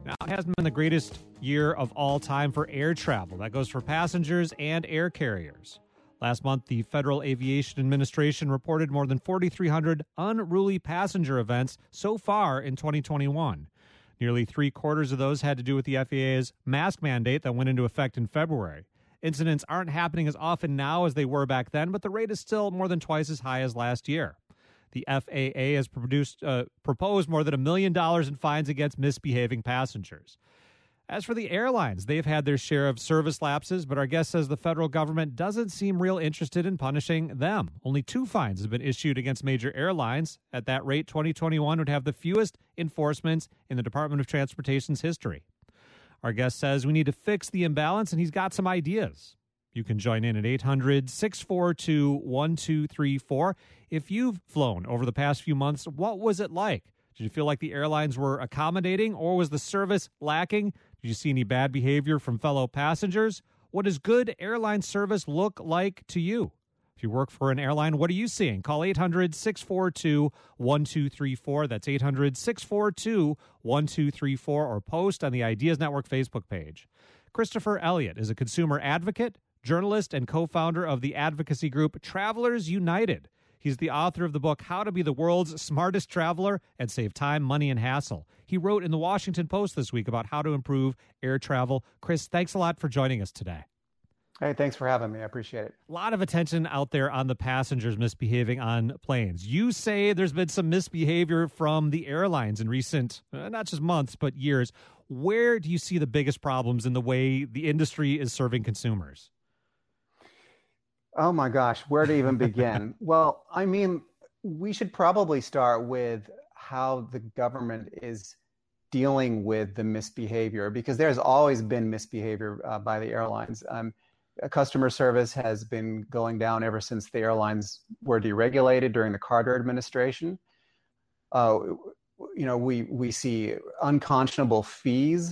Now, it hasn't been the greatest year of all time for air travel. That goes for passengers and air carriers. Last month, the Federal Aviation Administration reported more than 4,300 unruly passenger events so far in 2021. Nearly three-quarters of those had to do with the FAA's mask mandate that went into effect in February. Incidents aren't happening as often now as they were back then, but the rate is still more than twice as high as last year. The FAA has proposed more than $1 million in fines against misbehaving passengers. As for the airlines, they've had their share of service lapses, but our guest says the federal government doesn't seem real interested in punishing them. Only 2 fines have been issued against major airlines. At that rate, 2021 would have the fewest enforcements in the Department of Transportation's history. Our guest says we need to fix the imbalance, and he's got some ideas. You can join in at 800-642-1234. If you've flown over the past few months, what was it like? Did you feel like the airlines were accommodating, or was the service lacking? Did you see any bad behavior from fellow passengers? What does good airline service look like to you? If you work for an airline, what are you seeing? Call 800-642-1234. That's 800-642-1234, or post on the Ideas Network Facebook page. Christopher Elliott is a consumer advocate, journalist, and co-founder of the advocacy group Travelers United. He's the author of the book, How to Be the World's Smartest Traveler and Save Time, Money, and Hassle. He wrote in the Washington Post this week about how to improve air travel. Chris, thanks a lot for joining us today. Hey, thanks for having me. I appreciate it. A lot of attention out there on the passengers misbehaving on planes. You say there's been some misbehavior from the airlines in recent, not just months, but years. Where do you see the biggest problems in the way the industry is serving consumers? Oh my gosh, where to even begin? Well, I mean, we should probably start with how the government is dealing with the misbehavior, because there's always been misbehavior by the airlines. Customer service has been going down ever since the airlines were deregulated during the Carter administration. We see unconscionable fees.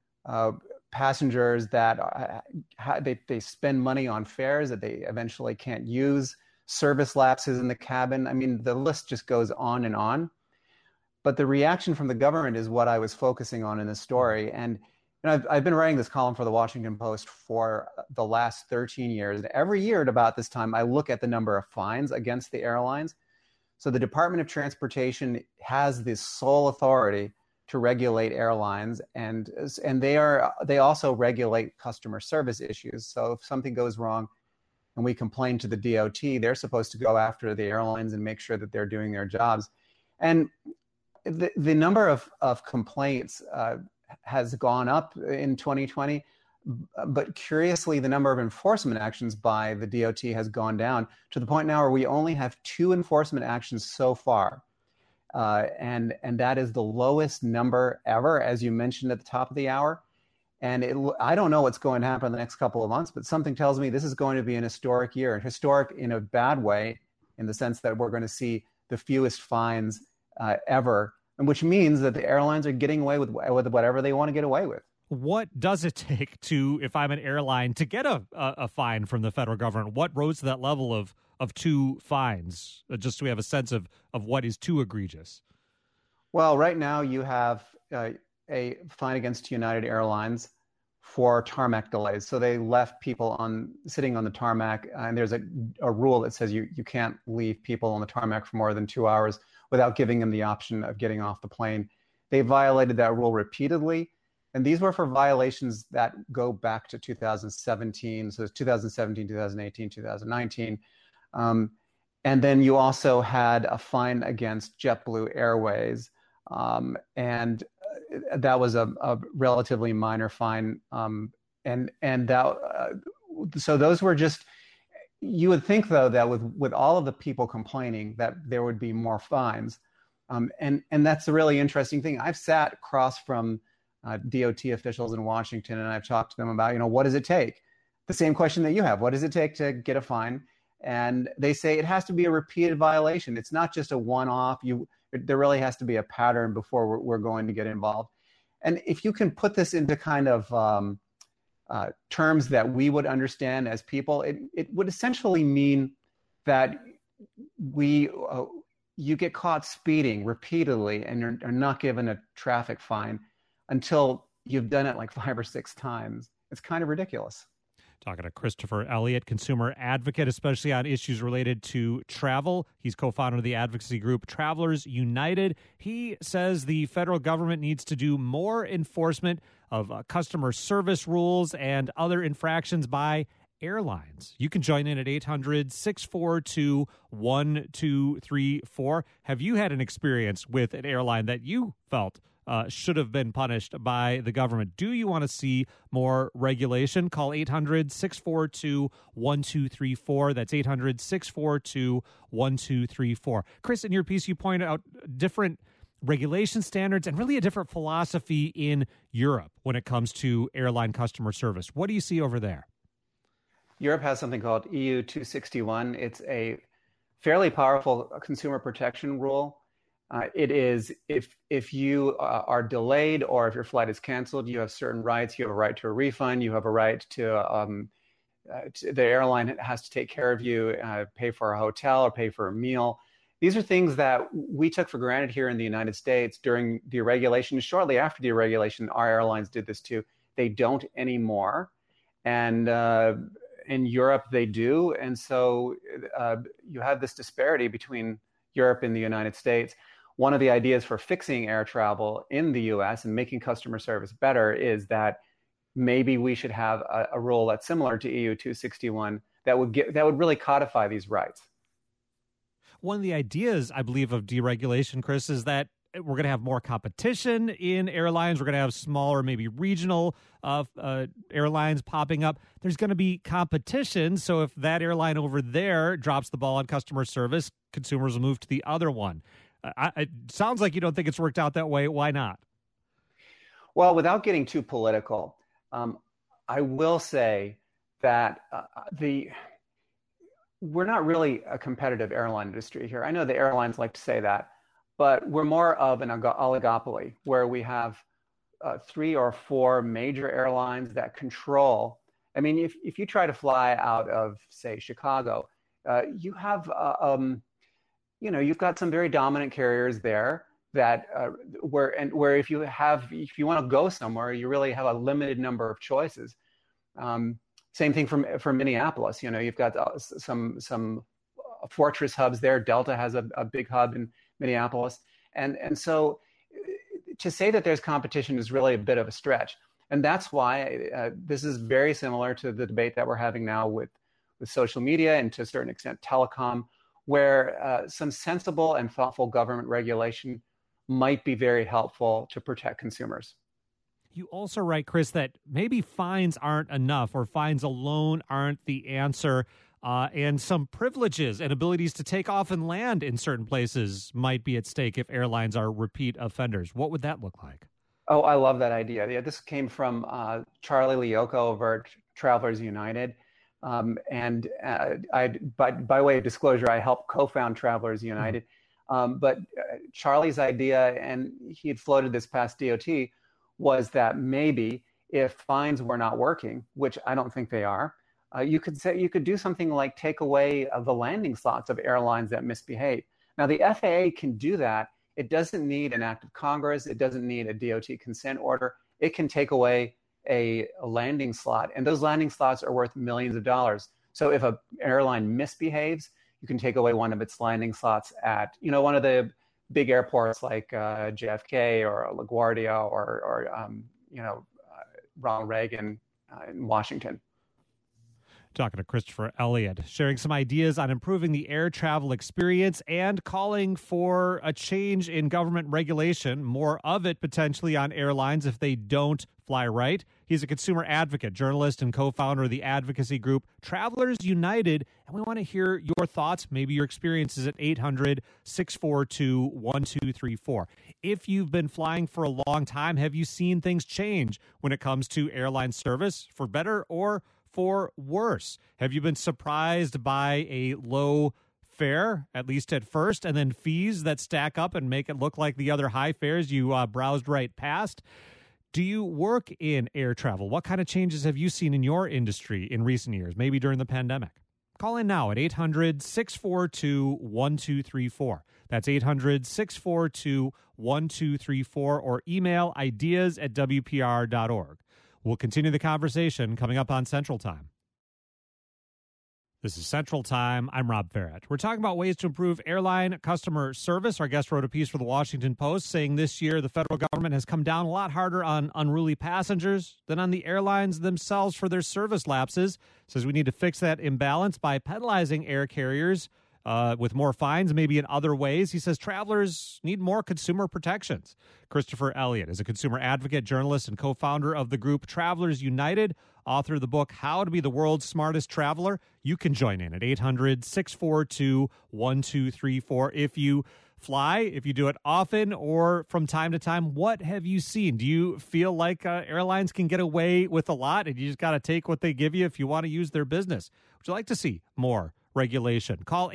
Passengers that they spend money on fares that they eventually can't use, service lapses in the cabin. I mean, the list just goes on and on. But the reaction from the government is what I was focusing on in this story. And I've been writing this column for the Washington Post for the last 13 years. And every year at about this time, I look at the number of fines against the airlines. So the Department of Transportation has this sole authority to regulate airlines, and they also regulate customer service issues. So if something goes wrong and we complain to the DOT, they're supposed to go after the airlines and make sure that they're doing their jobs. And the number of complaints has gone up in 2020, but curiously, the number of enforcement actions by the DOT has gone down to the point now where we only have 2 enforcement actions so far. And that is the lowest number ever, as you mentioned at the top of the hour. And I don't know what's going to happen in the next couple of months, but something tells me this is going to be an historic year, historic in a bad way, in the sense that we're going to see the fewest fines ever, and which means that the airlines are getting away with whatever they want to get away with. What does it take to, if I'm an airline, to get a fine from the federal government? What rose to that level of 2 fines, just so we have a sense of what is too egregious? Well, right now you have a fine against United Airlines for tarmac delays. So they left people sitting on the tarmac, and there's a rule that says you can't leave people on the tarmac for more than 2 hours without giving them the option of getting off the plane. They violated that rule repeatedly. And these were for violations that go back to 2017. So it's 2017, 2018, 2019. And then you also had a fine against JetBlue Airways. And that was a relatively minor fine. So those were just, you would think though that with all of the people complaining that there would be more fines. And that's a really interesting thing. I've sat across from DOT officials in Washington, and I've talked to them about, what does it take? The same question that you have. What does it take to get a fine? And they say it has to be a repeated violation. It's not just a one-off. There really has to be a pattern before we're going to get involved. And if you can put this into kind of terms that we would understand as people, it would essentially mean that you get caught speeding repeatedly and are not given a traffic fine. until you've done it like 5 or 6 times. It's kind of ridiculous. Talking to Christopher Elliott, consumer advocate, especially on issues related to travel. He's co-founder of the advocacy group Travelers United. He says the federal government needs to do more enforcement of customer service rules and other infractions by airlines. You can join in at 800-642-1234. Have you had an experience with an airline that you felt should have been punished by the government? Do you want to see more regulation? Call 800-642-1234. That's 800-642-1234. Chris, in your piece, you point out different regulation standards and really a different philosophy in Europe when it comes to airline customer service. What do you see over there? Europe has something called EU 261. It's a fairly powerful consumer protection rule. It is if you are delayed or if your flight is canceled, you have certain rights. You have a right to a refund. You have a right to the airline has to take care of you, pay for a hotel or pay for a meal. These are things that we took for granted here in the United States during deregulation. Shortly after deregulation, our airlines did this too. They don't anymore. And in Europe, they do. And so you have this disparity between Europe and the United States. One of the ideas for fixing air travel in the US and making customer service better is that maybe we should have a rule that's similar to EU 261 that would really codify these rights. One of the ideas, I believe, of deregulation, Chris, is that we're going to have more competition in airlines. We're going to have smaller, maybe regional airlines popping up. There's going to be competition. So if that airline over there drops the ball on customer service, consumers will move to the other one. It sounds like you don't think it's worked out that way. Why not? Well, without getting too political, I will say that we're not really a competitive airline industry here. I know the airlines like to say that, but we're more of an oligopoly where we have 3 or 4 major airlines that control. I mean, if you try to fly out of, say, Chicago, you have you've got some very dominant carriers there that where if you want to go somewhere, you really have a limited number of choices. Same thing from Minneapolis. You've got some fortress hubs there. Delta has a big hub in Minneapolis, and so to say that there's competition is really a bit of a stretch. And that's why this is very similar to the debate that we're having now with social media and to a certain extent telecom, where some sensible and thoughtful government regulation might be very helpful to protect consumers. You also write, Chris, that maybe fines aren't enough or fines alone aren't the answer, and some privileges and abilities to take off and land in certain places might be at stake if airlines are repeat offenders. What would that look like? Oh, I love that idea. Yeah, this came from Charlie Lioka over at Travelers United. And by way of disclosure, I helped co-found Travelers United. But Charlie's idea, and he had floated this past DOT, was that maybe if fines were not working, which I don't think they are, you could do something like take away the landing slots of airlines that misbehave. Now, the FAA can do that. It doesn't need an act of Congress. It doesn't need a DOT consent order. It can take away a landing slot, and those landing slots are worth millions of dollars. So if an airline misbehaves, you can take away one of its landing slots at one of the big airports like JFK or LaGuardia or Ronald Reagan in Washington. Talking to Christopher Elliott, sharing some ideas on improving the air travel experience and calling for a change in government regulation, more of it potentially on airlines if they don't fly right. He's a consumer advocate, journalist, and co-founder of the advocacy group Travelers United, and we want to hear your thoughts, maybe your experiences at 800-642-1234. If you've been flying for a long time, have you seen things change when it comes to airline service, for better or for worse? Have you been surprised by a low fare, at least at first, and then fees that stack up and make it look like the other high fares you browsed right past? Do you work in air travel? What kind of changes have you seen in your industry in recent years, maybe during the pandemic? Call in now at 800-642-1234. That's 800-642-1234 or email ideas@wpr.org. We'll continue the conversation coming up on Central Time. This is Central Time. I'm Rob Farrett. We're talking about ways to improve airline customer service. Our guest wrote a piece for the Washington Post saying this year the federal government has come down a lot harder on unruly passengers than on the airlines themselves for their service lapses. Says we need to fix that imbalance by penalizing air carriers with more fines, maybe in other ways. He says travelers need more consumer protections. Christopher Elliott is a consumer advocate, journalist, and co-founder of the group Travelers United, author of the book How to Be the World's Smartest Traveler. You can join in at 800-642-1234. If you fly, if you do it often or from time to time, what have you seen? Do you feel like airlines can get away with a lot and you just got to take what they give you if you want to use their business? Would you like to see more regulation? Call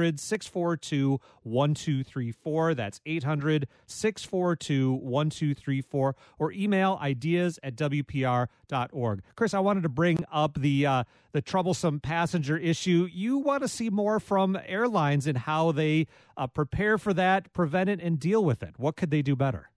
800-642-1234. That's 800-642-1234 or email ideas@wpr.org. Chris, I wanted to bring up the troublesome passenger issue. You want to see more from airlines and how they prepare for that, prevent it, and deal with it. What could they do better?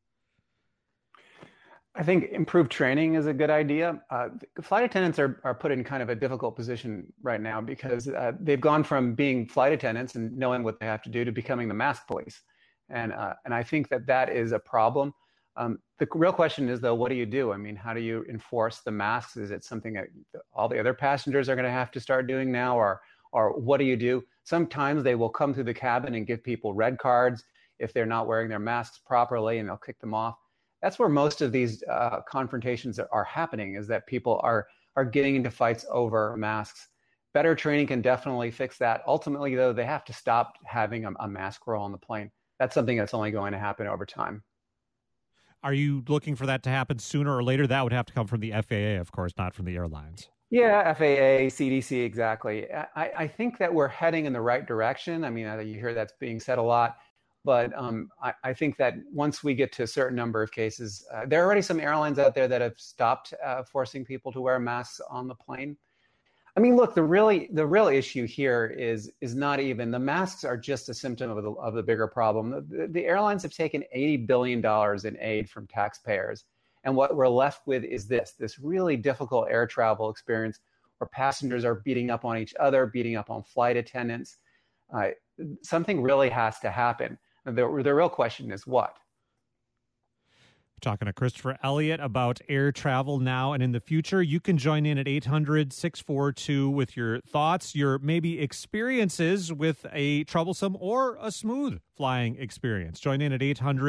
I think improved training is a good idea. Flight attendants are put in kind of a difficult position right now because they've gone from being flight attendants and knowing what they have to do to becoming the mask police. And I think that is a problem. The real question is, though, what do you do? I mean, how do you enforce the masks? Is it something that all the other passengers are going to have to start doing now? Or what do you do? Sometimes they will come through the cabin and give people red cards if they're not wearing their masks properly, and they'll kick them off. That's where most of these confrontations are happening, is that people are getting into fights over masks. Better training can definitely fix that. Ultimately, though, they have to stop having a mask rule on the plane. That's something that's only going to happen over time. Are you looking for that to happen sooner or later? That would have to come from the FAA, of course, not from the airlines. Yeah, FAA, CDC, exactly. I think that we're heading in the right direction. I mean, you hear that's being said a lot. But I think that once we get to a certain number of cases, there are already some airlines out there that have stopped forcing people to wear masks on the plane. I mean, look, the real issue here is not even the masks are just a symptom of the bigger problem. The airlines have taken $80 billion in aid from taxpayers, and what we're left with is this really difficult air travel experience where passengers are beating up on each other, beating up on flight attendants. Something really has to happen. The real question is what? Talking to Christopher Elliott about air travel now and in the future. You can join in at 800-642 with your thoughts, your maybe experiences with a troublesome or a smooth flying experience. Join in at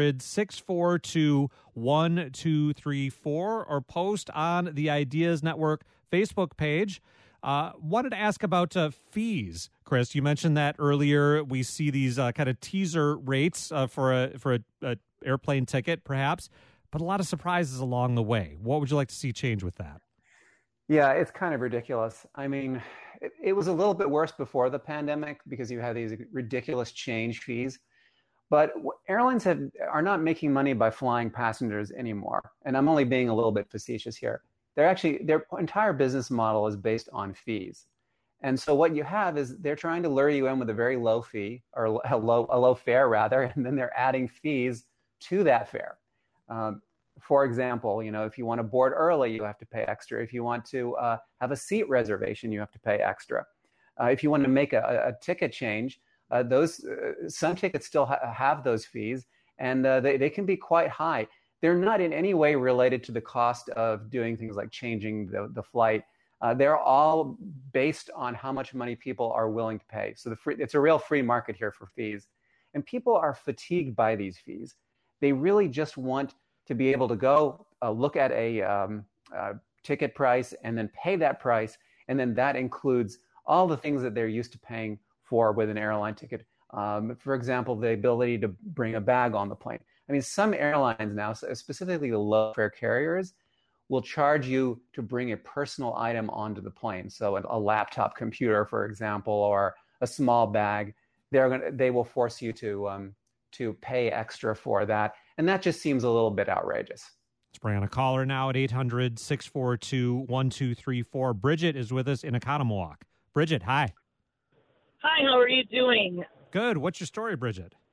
800-642-1234 or post on the Ideas Network Facebook page. Wanted to ask about fees, Chris. You mentioned that earlier. We see these kind of teaser rates for a airplane ticket, perhaps, but a lot of surprises along the way. What would you like to see change with that? Yeah, it's kind of ridiculous. I mean, it was a little bit worse before the pandemic because you had these ridiculous change fees. But airlines are not making money by flying passengers anymore. And I'm only being a little bit facetious here. Their entire business model is based on fees. And so what you have is they're trying to lure you in with a very low fee, or a low fare rather, and then they're adding fees to that fare. For example, if you want to board early, you have to pay extra. If you want to have a seat reservation, you have to pay extra. If you want to make a ticket change, some tickets still have those fees, and they can be quite high. They're not in any way related to the cost of doing things like changing the flight. They're all based on how much money people are willing to pay. So it's a real free market here for fees. And people are fatigued by these fees. They really just want to be able to go look at a ticket price and then pay that price. And then that includes all the things that they're used to paying for with an airline ticket. For example, the ability to bring a bag on the plane. I mean, some airlines now, specifically the low-fare carriers, will charge you to bring a personal item onto the plane. So a laptop computer, for example, or a small bag. They will force you to pay extra for that. And that just seems a little bit outrageous. Let's bring on a caller now at 800-642-1234. Bridget is with us in Oconomowoc. Bridget, hi. Hi, how are you doing? Good. What's your story, Bridget?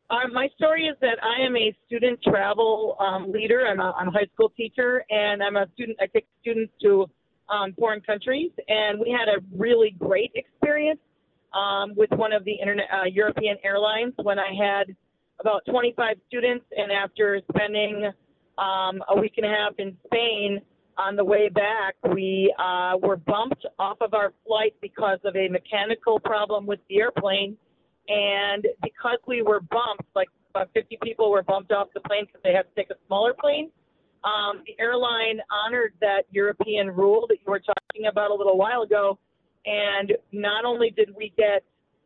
My story is that I am a student travel leader. I'm a high school teacher, and I take students to foreign countries. And we had a really great experience with one of the European airlines when I had about 25 students. And after spending a week and a half in Spain, on the way back, we were bumped off of our flight because of a mechanical problem with the airplane. And because we were bumped, like about 50 people were bumped off the plane because they had to take a smaller plane, the airline honored that European rule that you were talking about a little while ago. And not only did we get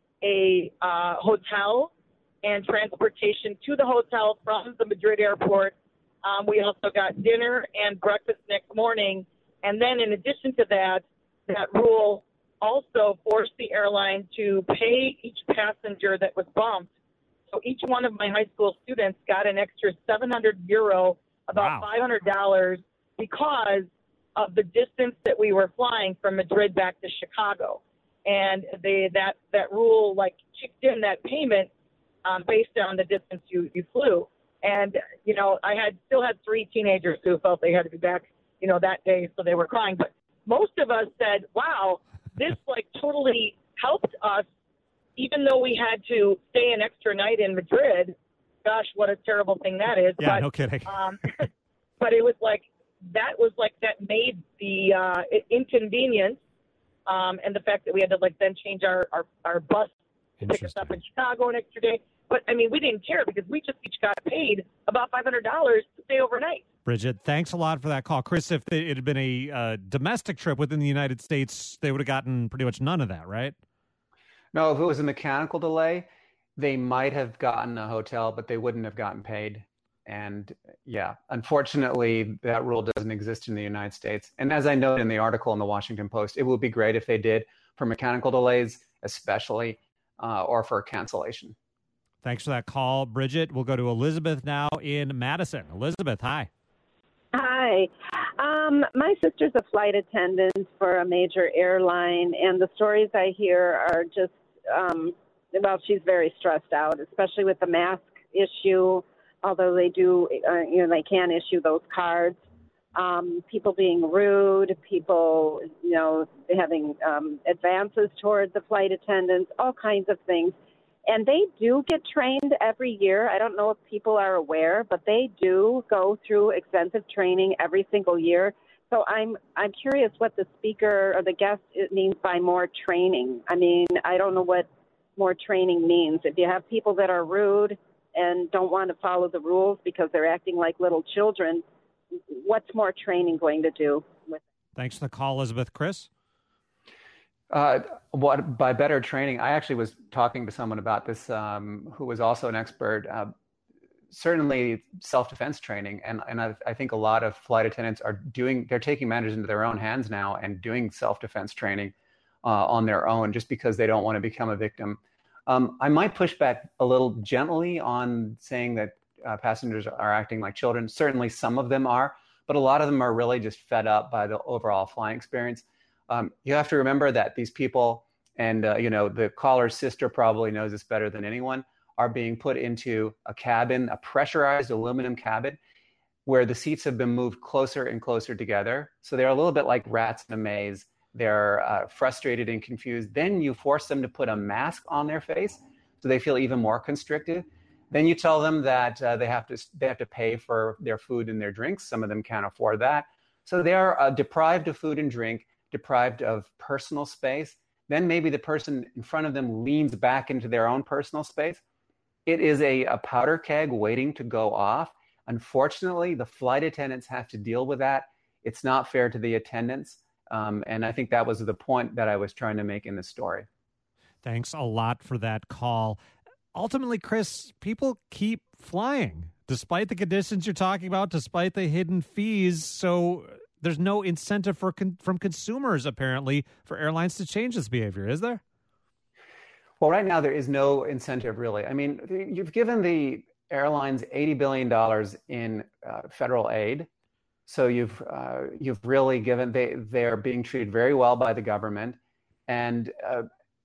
a hotel and transportation to the hotel from the Madrid airport, we also got dinner and breakfast next morning. And then in addition to that, that rule also forced the airline to pay each passenger that was bumped. So each one of my high school students got an extra €700, about $500, because of the distance that we were flying from Madrid back to Chicago. And that rule kicked in that payment based on the distance you flew. And, I still had 3 teenagers who felt they had to be back, that day, so they were crying. But most of us said, wow, this totally helped us, even though we had to stay an extra night in Madrid. Gosh, what a terrible thing that is. Yeah, no kidding. But it was that made the inconvenience and the fact that we had to then change our bus to pick us up in Chicago an extra day. But, we didn't care because we just each got paid about $500 to stay overnight. Bridget, thanks a lot for that call. Chris, if it had been a domestic trip within the United States, they would have gotten pretty much none of that, right? No, if it was a mechanical delay, they might have gotten a hotel, but they wouldn't have gotten paid. And yeah, unfortunately, that rule doesn't exist in the United States. And as I noted in the article in the Washington Post, it would be great if they did for mechanical delays, especially, or for cancellation. Thanks for that call, Bridget. We'll go to Elizabeth now in Madison. Elizabeth, hi. Hi. My sister's a flight attendant for a major airline, and the stories I hear are just, she's very stressed out, especially with the mask issue, although they do, they can issue those cards. People being rude, people, having advances toward the flight attendants, all kinds of things. And they do get trained every year. I don't know if people are aware, but they do go through extensive training every single year. So I'm curious what the speaker or the guest means by more training. I don't know what more training means. If you have people that are rude and don't want to follow the rules because they're acting like little children, what's more training going to do with it? Thanks for the call, Elizabeth. Chris? What by better training? I actually was talking to someone about this who was also an expert. Certainly self-defense training, and I think a lot of flight attendants they're taking matters into their own hands now and doing self-defense training on their own just because they don't want to become a victim. I might push back a little gently on saying that passengers are acting like children. Certainly some of them are, but a lot of them are really just fed up by the overall flying experience. You have to remember that these people, and the caller's sister probably knows this better than anyone, are being put into a cabin, a pressurized aluminum cabin, where the seats have been moved closer and closer together. So they're a little bit like rats in a maze. They're frustrated and confused. Then you force them to put a mask on their face, so they feel even more constricted. Then you tell them that they have to pay for their food and their drinks. Some of them can't afford that. So they are deprived of food and drink, deprived of personal space. Then maybe the person in front of them leans back into their own personal space. It is a powder keg waiting to go off. Unfortunately, the flight attendants have to deal with that. It's not fair to the attendants. And I think that was the point that I was trying to make in this story. Thanks a lot for that call. Ultimately, Chris, people keep flying despite the conditions you're talking about, despite the hidden fees. So there's no incentive from consumers, apparently, for airlines to change this behavior, is there? Well, right now, there is no incentive, really. You've given the airlines $80 billion in federal aid. So you've really given, they're being treated very well by the government. And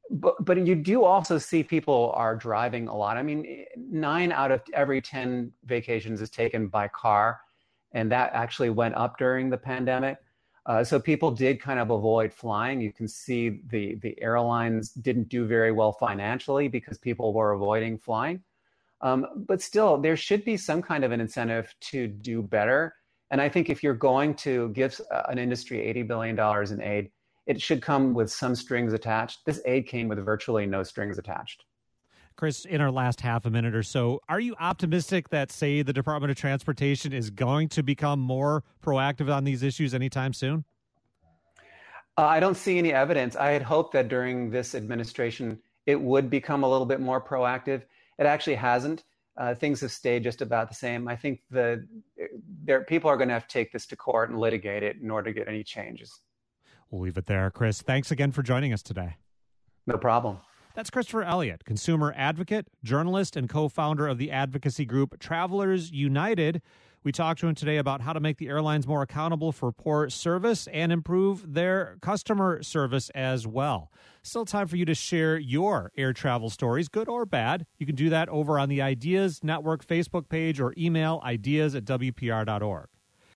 But you do also see people are driving a lot. I mean, 9 out of every 10 vacations is taken by car, and that actually went up during the pandemic. So people did kind of avoid flying. You can see the airlines didn't do very well financially because people were avoiding flying. But still, there should be some kind of an incentive to do better. And I think if you're going to give an industry $80 billion in aid, it should come with some strings attached. This aid came with virtually no strings attached. Chris, in our last half a minute or so, are you optimistic that, say, the Department of Transportation is going to become more proactive on these issues anytime soon? I don't see any evidence. I had hoped that during this administration, it would become a little bit more proactive. It actually hasn't. Things have stayed just about the same. I think people are going to have to take this to court and litigate it in order to get any changes. We'll leave it there. Chris, thanks again for joining us today. No problem. That's Christopher Elliott, consumer advocate, journalist, and co-founder of the advocacy group Travelers United. We talked to him today about how to make the airlines more accountable for poor service and improve their customer service as well. Still time for you to share your air travel stories, good or bad. You can do that over on the Ideas Network Facebook page or email ideas@wpr.org.